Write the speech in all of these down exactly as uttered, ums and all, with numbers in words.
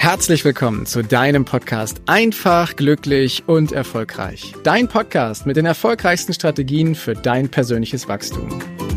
Herzlich willkommen zu deinem Podcast Einfach, glücklich und erfolgreich. Dein Podcast mit den erfolgreichsten Strategien für dein persönliches Wachstum.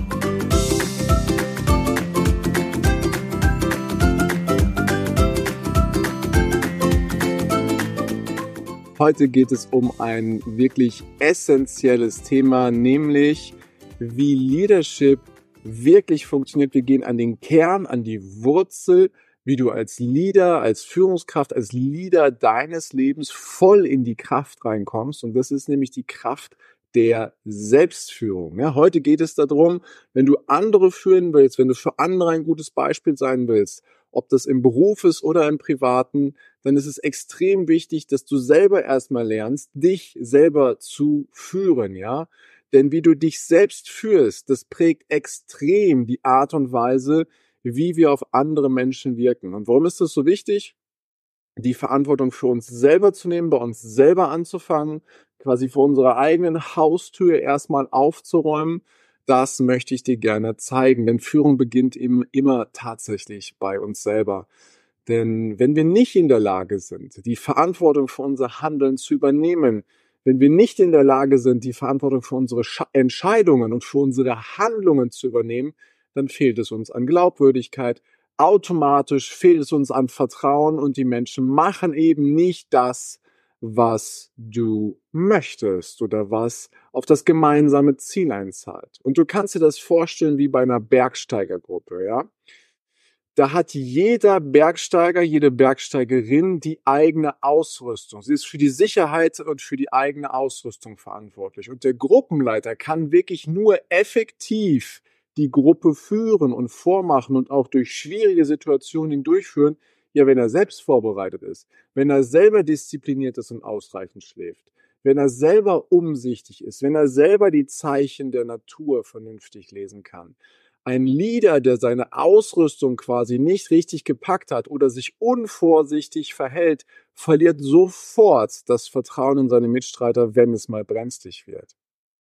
Heute geht es um ein wirklich essentielles Thema, nämlich wie Leadership wirklich funktioniert. Wir gehen an den Kern, an die Wurzel, wie du als Leader, als Führungskraft, als Leader deines Lebens voll in die Kraft reinkommst. Und das ist nämlich die Kraft der Selbstführung. Ja, heute geht es darum, wenn du andere führen willst, wenn du für andere ein gutes Beispiel sein willst, ob das im Beruf ist oder im Privaten, dann ist es extrem wichtig, dass du selber erstmal lernst, dich selber zu führen, ja. Denn wie du dich selbst führst, das prägt extrem die Art und Weise, wie wir auf andere Menschen wirken. Und warum ist das so wichtig? Die Verantwortung für uns selber zu nehmen, bei uns selber anzufangen, quasi vor unserer eigenen Haustür erstmal aufzuräumen. Das möchte ich dir gerne zeigen, denn Führung beginnt eben immer tatsächlich bei uns selber. Denn wenn wir nicht in der Lage sind, die Verantwortung für unser Handeln zu übernehmen, wenn wir nicht in der Lage sind, die Verantwortung für unsere Entscheidungen und für unsere Handlungen zu übernehmen, dann fehlt es uns an Glaubwürdigkeit. Automatisch fehlt es uns an Vertrauen und die Menschen machen eben nicht das, was du möchtest oder was auf das gemeinsame Ziel einzahlt. Und du kannst dir das vorstellen wie bei einer Bergsteigergruppe, ja? Da hat jeder Bergsteiger, jede Bergsteigerin die eigene Ausrüstung. Sie ist für die Sicherheit und für die eigene Ausrüstung verantwortlich. Und der Gruppenleiter kann wirklich nur effektiv die Gruppe führen und vormachen und auch durch schwierige Situationen hindurchführen, ja, wenn er selbst vorbereitet ist, wenn er selber diszipliniert ist und ausreichend schläft, wenn er selber umsichtig ist, wenn er selber die Zeichen der Natur vernünftig lesen kann. Ein Leader, der seine Ausrüstung quasi nicht richtig gepackt hat oder sich unvorsichtig verhält, verliert sofort das Vertrauen in seine Mitstreiter, wenn es mal brenzlig wird.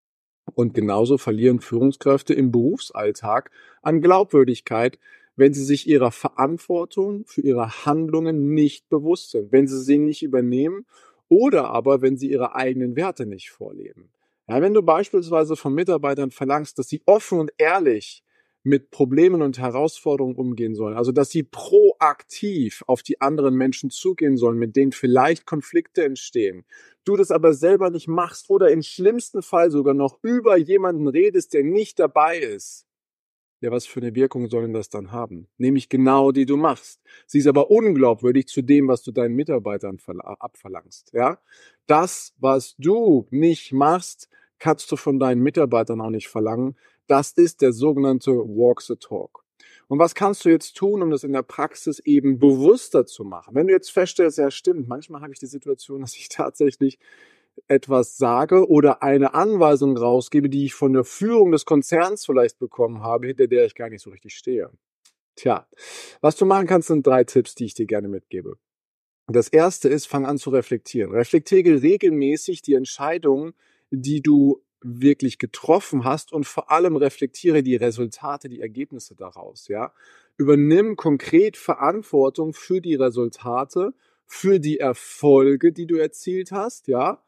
Und genauso verlieren Führungskräfte im Berufsalltag an Glaubwürdigkeit, wenn sie sich ihrer Verantwortung für ihre Handlungen nicht bewusst sind, wenn sie sie nicht übernehmen oder aber wenn sie ihre eigenen Werte nicht vorleben. Ja, wenn du beispielsweise von Mitarbeitern verlangst, dass sie offen und ehrlich mit Problemen und Herausforderungen umgehen sollen, also dass sie proaktiv auf die anderen Menschen zugehen sollen, mit denen vielleicht Konflikte entstehen, du das aber selber nicht machst oder im schlimmsten Fall sogar noch über jemanden redest, der nicht dabei ist, ja, was für eine Wirkung soll denn das dann haben? Nämlich genau die du machst. Sie ist aber unglaubwürdig zu dem, was du deinen Mitarbeitern abverlangst, ja? Das, was du nicht machst, kannst du von deinen Mitarbeitern auch nicht verlangen. Das ist der sogenannte Walk the Talk. Und was kannst du jetzt tun, um das in der Praxis eben bewusster zu machen? Wenn du jetzt feststellst, ja stimmt, manchmal habe ich die Situation, dass ich tatsächlich etwas sage oder eine Anweisung rausgebe, die ich von der Führung des Konzerns vielleicht bekommen habe, hinter der ich gar nicht so richtig stehe. Tja, was du machen kannst, sind drei Tipps, die ich dir gerne mitgebe. Das erste ist, fang an zu reflektieren. Reflektiere regelmäßig die Entscheidungen, die du wirklich getroffen hast und vor allem reflektiere die Resultate, die Ergebnisse daraus, ja. Übernimm konkret Verantwortung für die Resultate, für die Erfolge, die du erzielt hast, ja,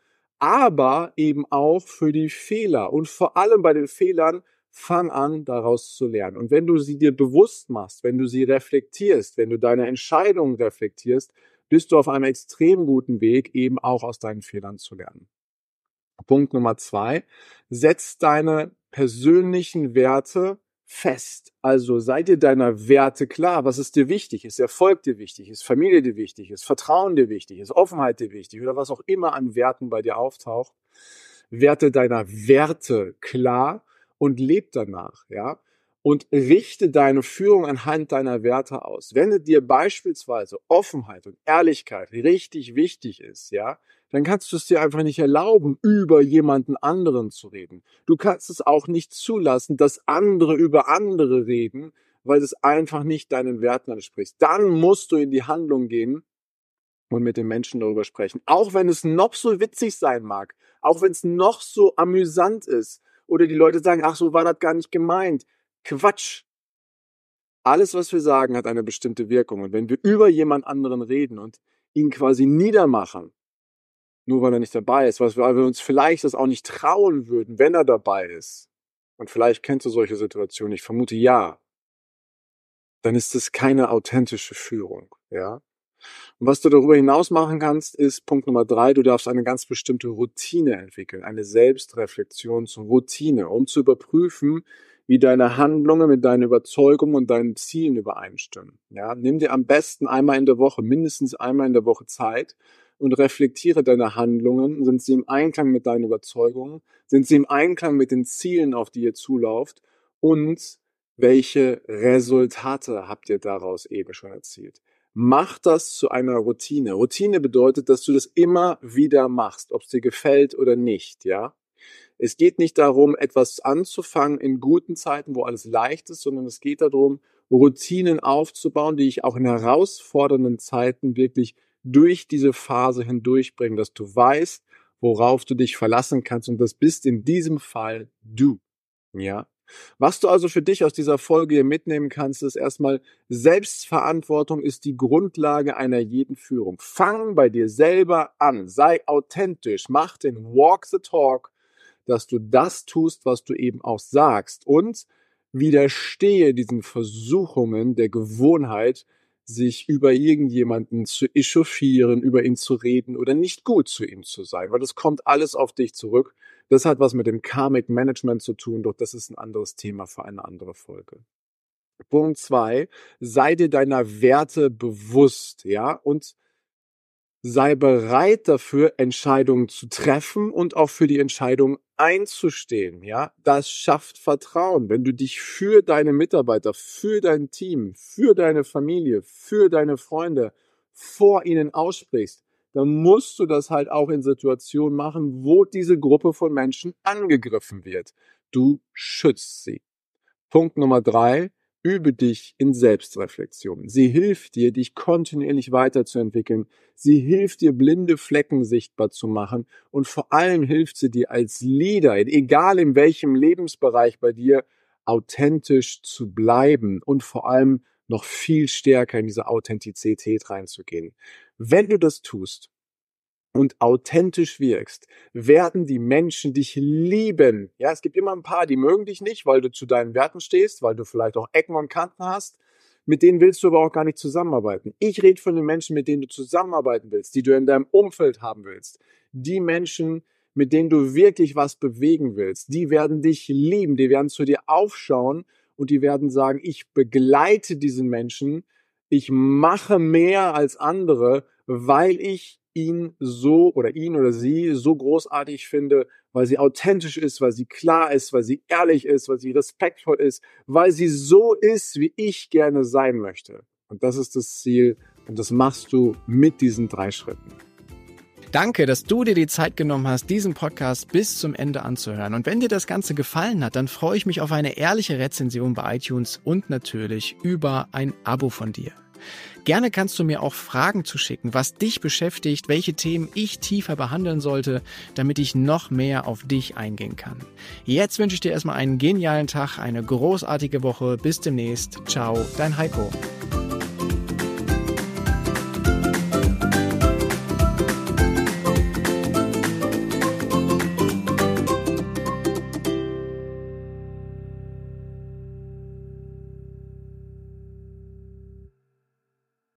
aber eben auch für die Fehler und vor allem bei den Fehlern fang an, daraus zu lernen. Und wenn du sie dir bewusst machst, wenn du sie reflektierst, wenn du deine Entscheidungen reflektierst, bist du auf einem extrem guten Weg, eben auch aus deinen Fehlern zu lernen. Punkt Nummer zwei, setz deine persönlichen Werte fest. Also sei dir deiner Werte klar, was ist dir wichtig, ist Erfolg dir wichtig, ist Familie dir wichtig, ist Vertrauen dir wichtig, ist Offenheit dir wichtig oder was auch immer an Werten bei dir auftaucht. Werte deiner Werte klar und leb danach, ja. Und richte deine Führung anhand deiner Werte aus. Wenn dir beispielsweise Offenheit und Ehrlichkeit richtig wichtig ist, ja, dann kannst du es dir einfach nicht erlauben, über jemanden anderen zu reden. Du kannst es auch nicht zulassen, dass andere über andere reden, weil es einfach nicht deinen Werten entspricht. Dann musst du in die Handlung gehen und mit den Menschen darüber sprechen. Auch wenn es noch so witzig sein mag, auch wenn es noch so amüsant ist oder die Leute sagen, ach, so war das gar nicht gemeint. Quatsch. Alles, was wir sagen, hat eine bestimmte Wirkung. Und wenn wir über jemand anderen reden und ihn quasi niedermachen, nur weil er nicht dabei ist, weil wir uns vielleicht das auch nicht trauen würden, wenn er dabei ist, und vielleicht kennst du solche Situationen, ich vermute ja, dann ist das keine authentische Führung, ja. Und was du darüber hinaus machen kannst, ist Punkt Nummer drei, du darfst eine ganz bestimmte Routine entwickeln, eine Selbstreflexionsroutine, um zu überprüfen, wie deine Handlungen mit deinen Überzeugungen und deinen Zielen übereinstimmen. Ja, nimm dir am besten einmal in der Woche, mindestens einmal in der Woche Zeit und reflektiere deine Handlungen. Sind sie im Einklang mit deinen Überzeugungen? Sind sie im Einklang mit den Zielen, auf die ihr zulauft? Und welche Resultate habt ihr daraus eben schon erzielt? Mach das zu einer Routine. Routine bedeutet, dass du das immer wieder machst, ob es dir gefällt oder nicht, ja? Es geht nicht darum, etwas anzufangen in guten Zeiten, wo alles leicht ist, sondern es geht darum, Routinen aufzubauen, die ich auch in herausfordernden Zeiten wirklich durch diese Phase hindurchbringen, dass du weißt, worauf du dich verlassen kannst, und das bist in diesem Fall du, ja? Was du also für dich aus dieser Folge hier mitnehmen kannst, ist erstmal, Selbstverantwortung ist die Grundlage einer jeden Führung. Fang bei dir selber an, sei authentisch, mach den Walk the Talk, dass du das tust, was du eben auch sagst, und widerstehe diesen Versuchungen der Gewohnheit, sich über irgendjemanden zu echauffieren, über ihn zu reden oder nicht gut zu ihm zu sein, weil das kommt alles auf dich zurück. Das hat was mit dem Karmic Management zu tun, doch das ist ein anderes Thema für eine andere Folge. Punkt zwei, sei dir deiner Werte bewusst, ja, und sei bereit dafür, Entscheidungen zu treffen und auch für die Entscheidung einzustehen, ja. Das schafft Vertrauen. Wenn du dich für deine Mitarbeiter, für dein Team, für deine Familie, für deine Freunde vor ihnen aussprichst, dann musst du das halt auch in Situationen machen, wo diese Gruppe von Menschen angegriffen wird. Du schützt sie. Punkt Nummer drei, übe dich in Selbstreflexion. Sie hilft dir, dich kontinuierlich weiterzuentwickeln. Sie hilft dir, blinde Flecken sichtbar zu machen. Und vor allem hilft sie dir als Leader, egal in welchem Lebensbereich bei dir, authentisch zu bleiben und vor allem noch viel stärker in diese Authentizität reinzugehen. Wenn du das tust und authentisch wirkst, werden die Menschen dich lieben. Ja, es gibt immer ein paar, die mögen dich nicht, weil du zu deinen Werten stehst, weil du vielleicht auch Ecken und Kanten hast. Mit denen willst du aber auch gar nicht zusammenarbeiten. Ich rede von den Menschen, mit denen du zusammenarbeiten willst, die du in deinem Umfeld haben willst. Die Menschen, mit denen du wirklich was bewegen willst, die werden dich lieben, die werden zu dir aufschauen und die werden sagen, ich begleite diesen Menschen, ich mache mehr als andere, weil ich ihn so oder ihn oder sie so großartig finde, weil sie authentisch ist, weil sie klar ist, weil sie ehrlich ist, weil sie respektvoll ist, weil sie so ist, wie ich gerne sein möchte. Und das ist das Ziel und das machst du mit diesen drei Schritten. Danke, dass du dir die Zeit genommen hast, diesen Podcast bis zum Ende anzuhören. Und wenn dir das Ganze gefallen hat, dann freue ich mich auf eine ehrliche Rezension bei iTunes und natürlich über ein Abo von dir. Gerne kannst du mir auch Fragen zuschicken, was dich beschäftigt, welche Themen ich tiefer behandeln sollte, damit ich noch mehr auf dich eingehen kann. Jetzt wünsche ich dir erstmal einen genialen Tag, eine großartige Woche. Bis demnächst. Ciao, dein Heiko.